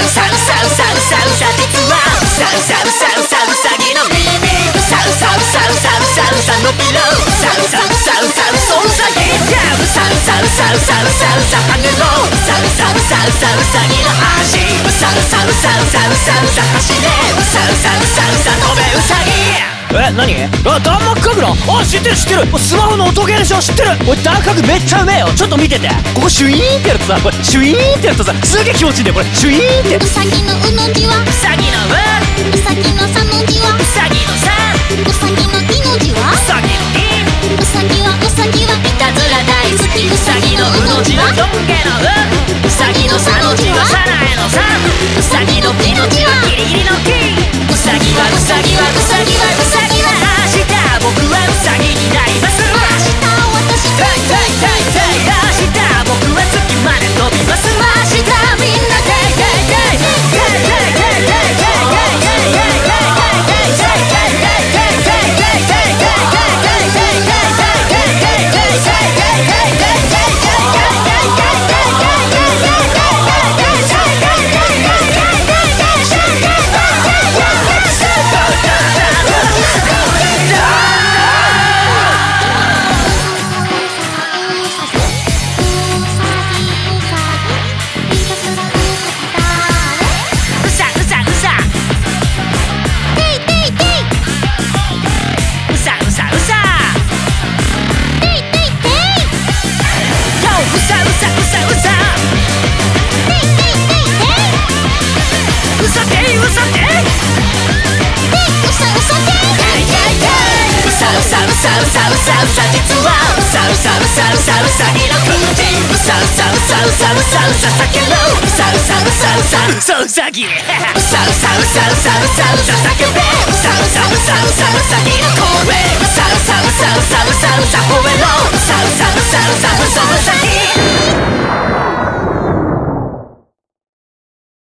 さうさうさうさうさ実はうさうさうさうさうさぎの耳うさうさうさうさうさうさのピロうさうさうさうさうそうさぎうさうさうさうさうさうさ羽のうさうさうさうさうさぎの足うさうさうさうさうさうさ走れうさうさうさうさ飛べうさぎ何？弾幕神楽？知ってる知ってる。スマホの音ゲーでしょ。知ってる。おい弾幕めっちゃうめえよ。ちょっと見てて。ここシュイーンってやるとさ、これシュイーンってやるとさ、すげえ気持ちいいんだよこれ。シュイーンって。 うさぎのうの字はうさぎのううさぎのさの字はうさぎのさうさぎのいの字はうさぎのいうさぎはいたずら大好きうさぎのうの字はロン毛のううさぎのさの字はさなえのさうさぎのきの字はギリギリのきうさぎはうさぎはうさぎはうさぎは明日僕はうさぎになります明日私明日僕は月まで飛びます明日みんなうさうさうさうさ実はうさうさうさうさうさぎの口うさうさうさうさうさうさ叫ろううさうさうさうさうさうさぎうさうさうさうさうさうさ叫べうさうさうさうさうさぎの声うさうさうさうさうさうさ吠えろうさうさうさうさうさうさ